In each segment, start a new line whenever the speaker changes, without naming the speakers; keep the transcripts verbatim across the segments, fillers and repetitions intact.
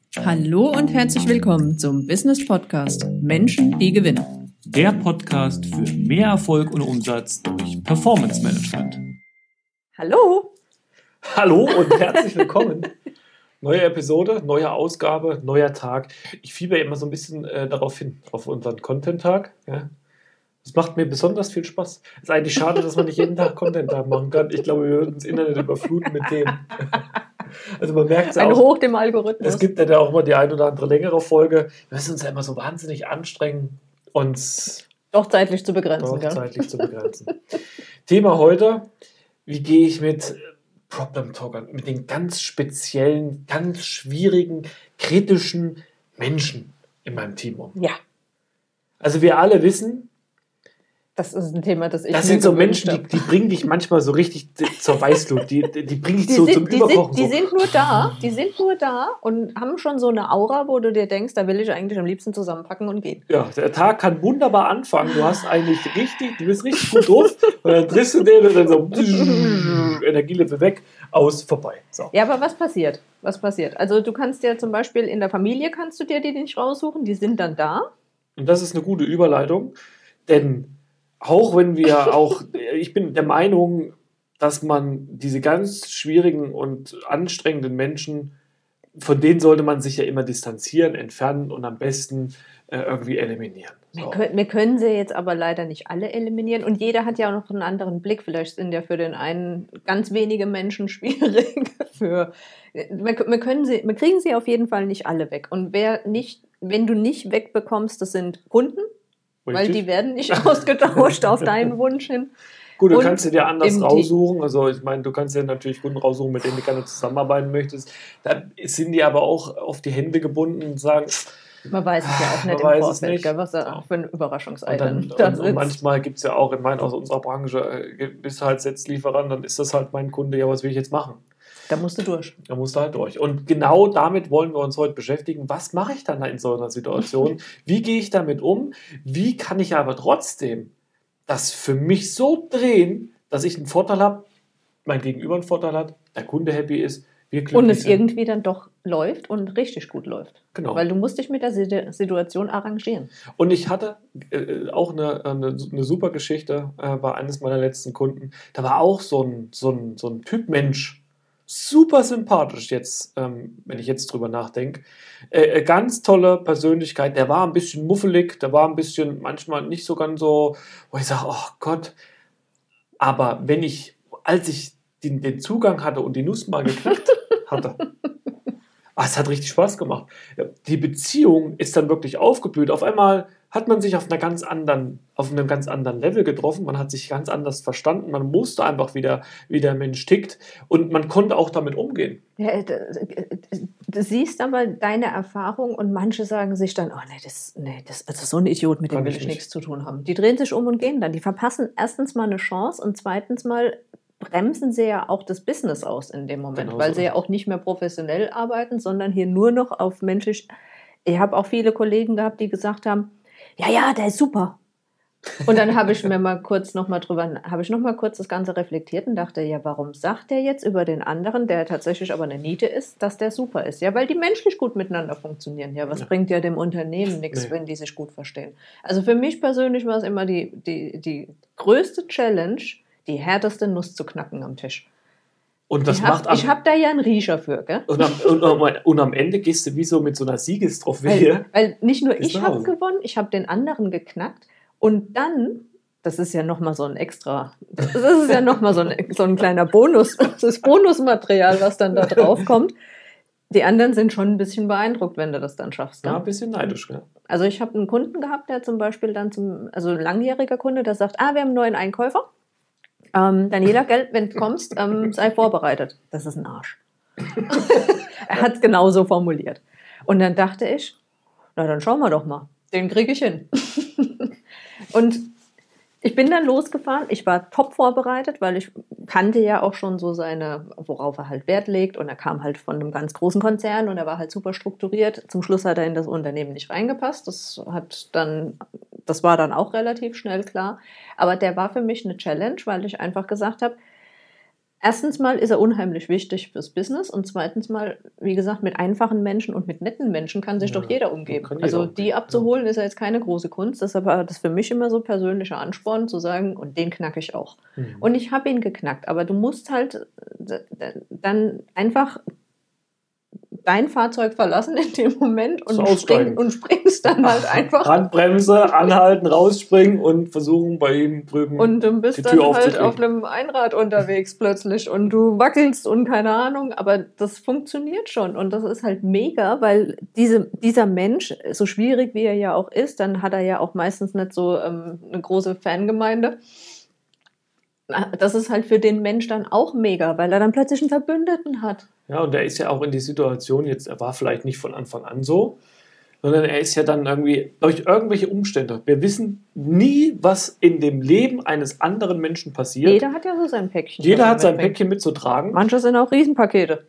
Hallo und herzlich willkommen zum Business Podcast Menschen, die gewinnen.
Der Podcast für mehr Erfolg und Umsatz durch Performance Management.
Hallo.
Hallo und herzlich willkommen. Neue Episode, neue Ausgabe, neuer Tag. Ich fieber immer so ein bisschen äh, darauf hin, auf unseren Content-Tag. Ja. Das macht mir besonders viel Spaß. Es ist eigentlich schade, dass man nicht jeden Tag Content-Tag machen kann. Ich glaube, wir würden das Internet überfluten mit dem. Also man merkt es ja
Ein
auch.
Hoch dem Algorithmus.
Es gibt ja auch mal die ein oder andere längere Folge. Wir müssen uns ja immer so wahnsinnig anstrengen, uns
doch zeitlich zu begrenzen.
doch
Gell?
zeitlich zu begrenzen. Thema heute, wie gehe ich mit Problem Talkern, mit den ganz speziellen, ganz schwierigen, kritischen Menschen in meinem Team um?
Ja,
Also wir alle wissen,
das ist ein Thema, das ich
das
mir
sind so
gewünscht
Menschen, die,
habe.
die bringen dich manchmal so richtig zur Weißglut. Die, die, die bringen dich
Die
so
sind,
zum
die,
Überkochen.
sind, die
so.
sind nur da, die sind nur da und haben schon so eine Aura, wo du dir denkst, da will ich eigentlich am liebsten zusammenpacken und gehen.
Ja, der Tag kann wunderbar anfangen. Du hast eigentlich richtig, du bist richtig gut drauf und dann triffst du den und dann so Energielevel weg, aus, vorbei. So.
Ja, aber was passiert? Was passiert? Also du kannst dir zum Beispiel in der Familie, kannst du dir die nicht raussuchen, die sind dann da.
Und das ist eine gute Überleitung, denn auch wenn wir auch, ich bin der Meinung, dass man diese ganz schwierigen und anstrengenden Menschen, von denen sollte man sich ja immer distanzieren, entfernen und am besten äh, irgendwie eliminieren. So.
Wir, können, wir können sie jetzt aber leider nicht alle eliminieren und jeder hat ja auch noch einen anderen Blick. Vielleicht sind ja für den einen ganz wenige Menschen schwierig. Für, wir, wir, können sie, wir kriegen sie auf jeden Fall nicht alle weg. Und wer nicht, wenn du nicht wegbekommst, das sind Kunden, weil
Richtig?
die werden nicht ausgetauscht auf deinen Wunsch hin.
Gut, du
Und
kannst dir ja anders
im
raussuchen. Also ich meine, du kannst ja natürlich Kunden raussuchen, mit denen du gerne zusammenarbeiten möchtest. Da sind die aber auch auf die Hände gebunden und sagen,
man weiß es ja auch nicht
man
im
weiß es
Vorfeld,
nicht.
gell, was da
So.
auch für ein Überraschungsei
Und, dann,
da
und, und
sitzt.
manchmal gibt es ja auch, ich meine, aus unserer Branche, äh, bist halt Setzlieferant, dann ist das halt mein Kunde, ja, was will ich jetzt machen?
Da musst du durch.
Da musst du halt durch. Und genau damit wollen wir uns heute beschäftigen. Was mache ich dann in so einer Situation? Wie gehe ich damit um? Wie kann ich aber trotzdem das für mich so drehen, dass ich einen Vorteil habe, mein Gegenüber einen Vorteil hat, der Kunde happy ist, wir glücklich
Und es
sind.
irgendwie dann doch läuft und richtig gut läuft.
Genau.
Weil du musst dich mit der Situ- Situation arrangieren.
Und ich hatte äh, auch eine, eine, eine super Geschichte äh, bei eines meiner letzten Kunden. Da war auch so ein, so ein, so ein Typ Mensch, super sympathisch jetzt, ähm, wenn ich jetzt drüber nachdenke. Äh, ganz tolle Persönlichkeit. Der war ein bisschen muffelig, der war ein bisschen manchmal nicht so ganz so, wo ich sage, oh Gott. Aber wenn ich, als ich den, den Zugang hatte und die Nuss mal geknackt hatte, ah, es hat richtig Spaß gemacht. Die Beziehung ist dann wirklich aufgeblüht. Auf einmal hat man sich auf einer ganz anderen, auf einem ganz anderen Level getroffen. Man hat sich ganz anders verstanden. Man wusste einfach, wie der, wie der Mensch tickt. Und man konnte auch damit umgehen.
Ja, du, du siehst aber deine Erfahrung und manche sagen sich dann, oh nee, das, nee, das, also so ein Idiot, mit dem
Kann
will
ich
ich
nicht.
nichts zu tun haben. Die drehen sich um und gehen dann. Die verpassen erstens mal eine Chance und zweitens mal bremsen sie ja auch das Business aus in dem Moment,
Genau
weil
so
sie ja
ist es.
auch nicht mehr professionell arbeiten, sondern hier nur noch auf menschlich. Ich habe auch viele Kollegen gehabt, die gesagt haben, ja, ja, der ist super. Und dann habe ich mir mal kurz noch mal drüber, habe ich noch mal kurz das Ganze reflektiert und dachte, ja, warum sagt der jetzt über den anderen, der tatsächlich aber eine Niete ist, dass der super ist? Ja, weil die menschlich gut miteinander funktionieren. Ja, was
Ja.
bringt ja dem Unternehmen nichts,
Nee.
wenn die sich gut verstehen? Also für mich persönlich war es immer die, die, die größte Challenge, die härteste Nuss zu knacken am Tisch.
Und das
ich
macht
habe hab da ja einen Riecher für, gell?
und, am, und, am, und am Ende gehst du wie so mit so einer Siegestrophäe.
Weil, weil nicht nur
Gehst
ich
nach
habe
Hause.
gewonnen, ich habe den anderen geknackt und dann, das ist ja nochmal so ein extra, das ist ja nochmal so ein, so ein kleiner Bonus, das ist Bonusmaterial, was dann da drauf kommt. Die anderen sind schon ein bisschen beeindruckt, wenn du das dann schaffst. Ne?
Ja, ein bisschen neidisch. Ja.
Also ich habe einen Kunden gehabt, der zum Beispiel dann zum, also ein langjähriger Kunde, der sagt, ah, wir haben einen neuen Einkäufer. Ähm, Daniela, gell, wenn du kommst, ähm, sei vorbereitet. Das ist ein Arsch. Er hat es genauso formuliert. Und dann dachte ich, na dann schauen wir doch mal. Den kriege ich hin. Und ich bin dann losgefahren. Ich war top vorbereitet, weil ich kannte ja auch schon so seine, worauf er halt Wert legt. Und er kam halt von einem ganz großen Konzern und er war halt super strukturiert. Zum Schluss hat er in das Unternehmen nicht reingepasst. Das hat dann, das war dann auch relativ schnell klar. Aber der war für mich eine Challenge, weil ich einfach gesagt habe, erstens mal ist er unheimlich wichtig fürs Business und zweitens mal, wie gesagt, mit einfachen Menschen und mit netten Menschen kann sich
Ja,
doch jeder umgeben.
kann jeder
Also
umgehen,
die abzuholen ist ja jetzt keine große Kunst, deshalb war das für mich immer so persönlicher Ansporn zu sagen, und den knacke ich auch.
Mhm.
Und ich habe ihn geknackt, aber du musst halt dann einfach dein Fahrzeug verlassen in dem Moment und,
So
spring,
aussteigen.
und springst dann halt einfach.
Handbremse, anhalten, rausspringen und versuchen bei ihm drüben
Und du bist
die
dann
Tür
halt
aufzukriegen.
auf einem Einrad unterwegs plötzlich und du wackelst und keine Ahnung, aber das funktioniert schon und das ist halt mega, weil diese, dieser Mensch, so schwierig wie er ja auch ist, dann hat er ja auch meistens nicht so ähm, eine große Fangemeinde. Das ist halt für den Mensch dann auch mega, weil er dann plötzlich einen Verbündeten hat.
Ja, und er ist ja auch in die Situation, jetzt, er war vielleicht nicht von Anfang an so, sondern er ist ja dann irgendwie durch irgendwelche Umstände. Wir wissen nie, was in dem Leben eines anderen Menschen passiert.
Jeder hat ja so sein Päckchen.
Jeder
was er
hat sein
mitbringt.
Päckchen mitzutragen.
Manche sind auch Riesenpakete.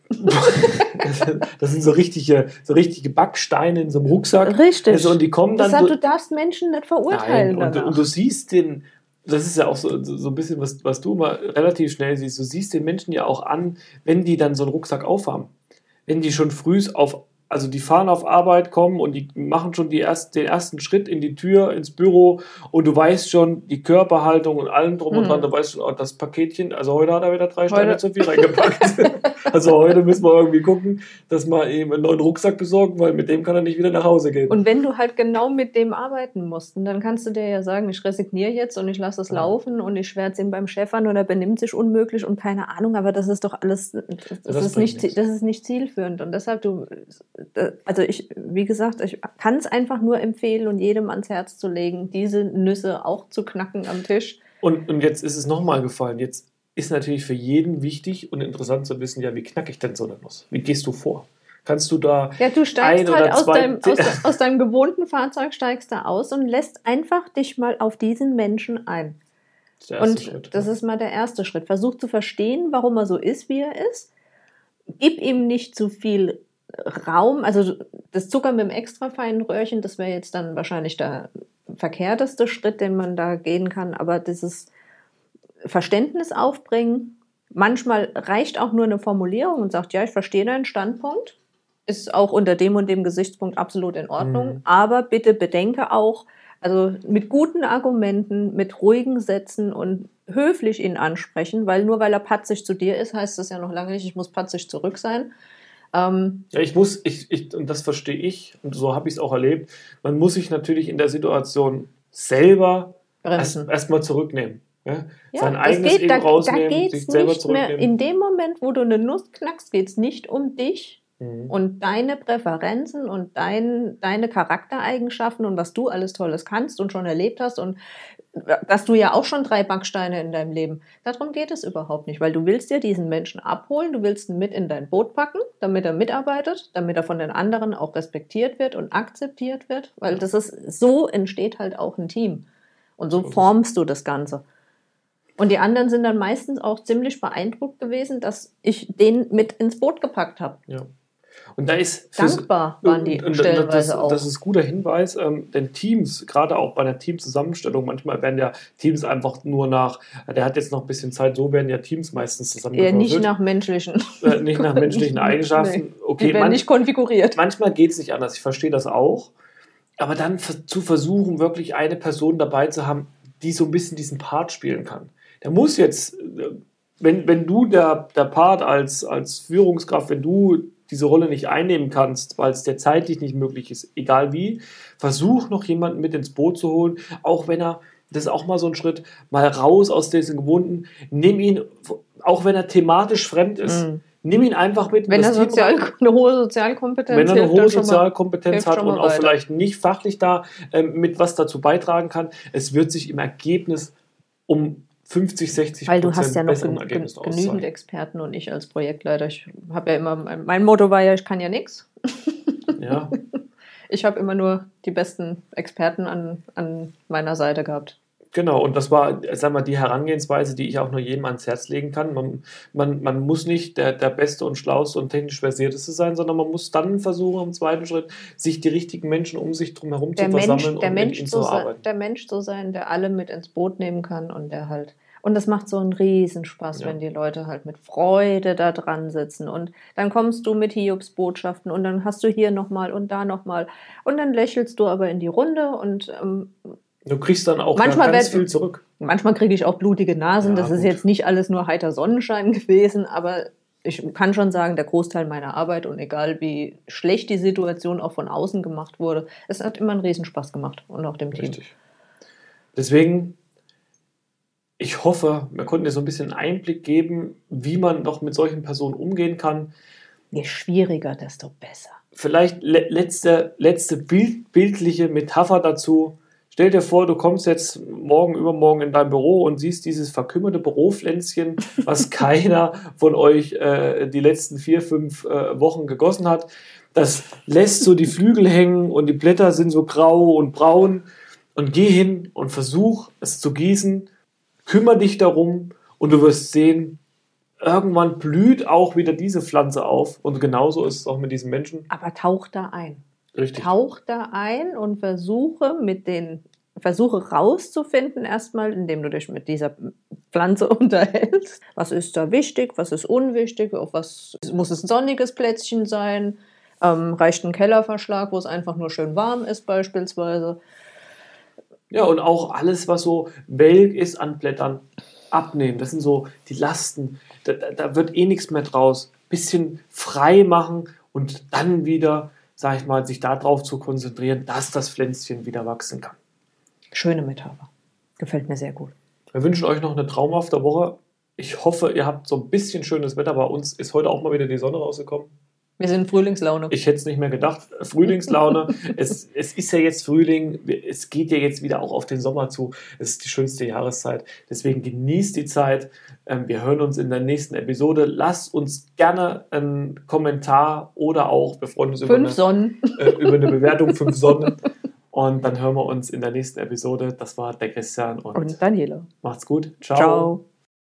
Das sind so richtige, so richtige Backsteine in so einem Rucksack.
Richtig.
Also, und die kommen dann
Deshalb,
so,
du darfst Menschen nicht verurteilen
Nein, und,
danach.
und du siehst den, das ist ja auch so, so ein bisschen, was, was du mal relativ schnell siehst, du siehst den Menschen ja auch an, wenn die dann so einen Rucksack aufhaben. Wenn die schon früh auf, also die fahren auf Arbeit, kommen und die machen schon die erst, den ersten Schritt in die Tür, ins Büro und du weißt schon, die Körperhaltung und allem drum und
Mhm.
dran, du weißt schon, oh, das Paketchen, also heute hat er wieder drei Steine
Heute-
zu viel reingepackt. Also heute müssen wir irgendwie gucken, dass wir ihm einen neuen Rucksack besorgen, weil mit dem kann er nicht wieder nach Hause gehen.
Und wenn du halt genau mit dem arbeiten musst, dann kannst du dir ja sagen, ich resigniere jetzt und ich lasse es
Ja.
laufen und ich schwärze ihn beim Chef an und er benimmt sich unmöglich und keine Ahnung, aber das ist doch alles, das, das,
Das
ist,
bringt
nicht,
nichts.
das ist nicht zielführend und deshalb du, also ich, wie gesagt, ich kann es einfach nur empfehlen und jedem ans Herz zu legen, diese Nüsse auch zu knacken am Tisch.
Und, und jetzt ist es nochmal gefallen. Jetzt ist natürlich für jeden wichtig und interessant zu wissen, ja, wie knacke ich denn so eine Nuss? Wie gehst du vor? Kannst du da
Ja, du steigst
ein
halt
oder
aus
zwei...
deinem, aus, aus deinem gewohnten Fahrzeug steigst da aus und lässt einfach dich mal auf diesen Menschen ein.
Das ist der erste
Und
Schritt,
das
ja.
ist mal der erste Schritt. Versuch zu verstehen, warum er so ist, wie er ist. Gib ihm nicht zu viel Raum. Also das Zucker mit dem extra feinen Röhrchen, das wäre jetzt dann wahrscheinlich der verkehrteste Schritt, den man da gehen kann. Aber dieses Verständnis aufbringen, manchmal reicht auch nur eine Formulierung und sagt, ja, ich verstehe deinen Standpunkt. Ist auch unter dem und dem Gesichtspunkt absolut in Ordnung.
Mhm.
Aber bitte bedenke auch, also mit guten Argumenten, mit ruhigen Sätzen und höflich ihn ansprechen, weil nur weil er patzig zu dir ist, heißt das ja noch lange nicht, ich muss patzig zurück sein. Ähm,
Ja, ich muss, ich, ich, und das verstehe ich, und so habe ich es auch erlebt, man muss sich natürlich in der Situation selber erst
bremsen.
erstmal zurücknehmen. Ja?
Ja,
Sein
das
eigenes
geht,
Ego
da, da
rausnehmen,
geht
sich
es
selber
nicht mehr.
zurücknehmen.
In dem Moment, wo du eine Nuss knackst, geht es nicht um dich
Mhm.
und deine Präferenzen und dein, deine Charaktereigenschaften und was du alles Tolles kannst und schon erlebt hast und dass du ja auch schon drei Backsteine in deinem Leben. Darum geht es überhaupt nicht, weil du willst dir diesen Menschen abholen, du willst ihn mit in dein Boot packen, damit er mitarbeitet, damit er von den anderen auch respektiert wird und akzeptiert wird, weil das ist, so entsteht halt auch ein Team und so
So ist es.
formst du das Ganze. Und die anderen sind dann meistens auch ziemlich beeindruckt gewesen, dass ich den mit ins Boot gepackt habe.
Ja. Und da ist fürs-
Dankbar waren die
und- und
stellenweise
das,
auch.
Das ist ein guter Hinweis, ähm, denn Teams, gerade auch bei einer Teamzusammenstellung, manchmal werden ja Teams einfach nur nach, der hat jetzt noch ein bisschen Zeit, so werden ja Teams meistens
Eher
zusammengewürfelt.
nicht nach menschlichen.
äh, nicht nach menschlichen Eigenschaften.
Nee,
Okay,
die werden
manch-
nicht konfiguriert.
manchmal geht es nicht anders, ich verstehe das auch. Aber dann vers- zu versuchen, wirklich eine Person dabei zu haben, die so ein bisschen diesen Part spielen kann. Der muss jetzt, äh, wenn, wenn du der, der Part als, als Führungskraft, wenn du diese Rolle nicht einnehmen kannst, weil es dir zeitlich nicht möglich ist, egal wie, versuch noch jemanden mit ins Boot zu holen, auch wenn er, das ist auch mal so ein Schritt, mal raus aus diesen Gewohnten, nimm ihn, auch wenn er thematisch fremd ist,
Mhm.
nimm ihn einfach mit. in
Wenn er
das Team
sozial,
rein.
eine hohe Sozialkompetenz
Wenn er eine
hilft,
hohe
dann schon mal-
Sozialkompetenz
hilft
hat
schon
und
mal
auch
weiter.
vielleicht nicht fachlich da ähm, mit was dazu beitragen kann, es wird sich im Ergebnis um fünfzig, sechzig
Weil du hast ja noch
besseren
gen
Ergebnis
gen genügend
auszahlen.
Experten und ich als Projektleiter. Ich habe ja immer, mein, mein Motto war ja, ich kann ja nichts.
Ja,
Ich habe immer nur die besten Experten an, an meiner Seite gehabt.
genau. Und das war, sag mal, die Herangehensweise, die ich auch nur jedem ans Herz legen kann. Man, man, man muss nicht der, der Beste und Schlauste und technisch Versierteste sein, sondern man muss dann versuchen, im zweiten Schritt, sich die richtigen Menschen um sich herum
Der
zu
Mensch,
versammeln
der,
und mit
Mensch
ihnen
so
zu
sein,
arbeiten.
der Mensch so sein, der alle mit ins Boot nehmen kann und der halt Und das macht so einen Riesenspaß,
Ja.
wenn die Leute halt mit Freude da dran sitzen. Und dann kommst du mit Hiobs Botschaften und dann hast du hier nochmal und da nochmal. Und dann lächelst du aber in die Runde und ähm,
Du kriegst dann auch
Manchmal
da ganz
werd-
viel zurück.
manchmal kriege ich auch blutige Nasen.
Ja,
das ist
gut.
jetzt nicht alles nur heiter Sonnenschein gewesen, aber ich kann schon sagen, der Großteil meiner Arbeit und egal wie schlecht die Situation auch von außen gemacht wurde, es hat immer einen Riesenspaß gemacht und auch dem Team.
Richtig. Deswegen, ich hoffe, wir konnten dir so ein bisschen einen Einblick geben, wie man doch mit solchen Personen umgehen kann.
Je schwieriger, desto besser.
Vielleicht le letzte, letzte Bild bildliche Metapher dazu. Stell dir vor, du kommst jetzt morgen, übermorgen in dein Büro und siehst dieses verkümmerte Büropflänzchen, was keiner von euch äh, die letzten vier, fünf äh, Wochen gegossen hat. Das lässt so die Flügel hängen und die Blätter sind so grau und braun. Und geh hin und versuch es zu gießen. Kümmere dich darum und du wirst sehen, irgendwann blüht auch wieder diese Pflanze auf. Und genauso ist es auch mit diesen Menschen.
Aber tauch da ein.
Richtig.
Tauch da ein und versuche mit den versuche rauszufinden erstmal, indem du dich mit dieser Pflanze unterhältst. Was ist da wichtig, was ist unwichtig, auf was muss es ein sonniges Plätzchen sein? Ähm, reicht ein Kellerverschlag, wo es einfach nur schön warm ist beispielsweise.
Ja, und auch alles, was so welk ist an Blättern, abnehmen. Das sind so die Lasten. Da, da, da wird eh nichts mehr draus. Bisschen frei machen und dann wieder, sag ich mal, sich darauf zu konzentrieren, dass das Pflänzchen wieder wachsen kann.
Schöne Metapher. Gefällt mir sehr gut.
Wir wünschen euch noch eine traumhafte Woche. Ich hoffe, ihr habt so ein bisschen schönes Wetter. Bei uns ist heute auch mal wieder die Sonne rausgekommen.
Wir sind in Frühlingslaune.
Ich hätte es nicht mehr gedacht. Frühlingslaune. es, es ist ja jetzt Frühling. Es geht ja jetzt wieder auch auf den Sommer zu. Es ist die schönste Jahreszeit. Deswegen genießt die Zeit. Ähm, Wir hören uns in der nächsten Episode. Lasst uns gerne einen Kommentar oder auch, wir freuen uns über
Fünf
eine,
Sonnen.
äh, über eine Bewertung, fünf Sonnen. Und dann hören wir uns in der nächsten Episode. Das war der Christian und,
Und Daniela.
macht's gut.
Ciao.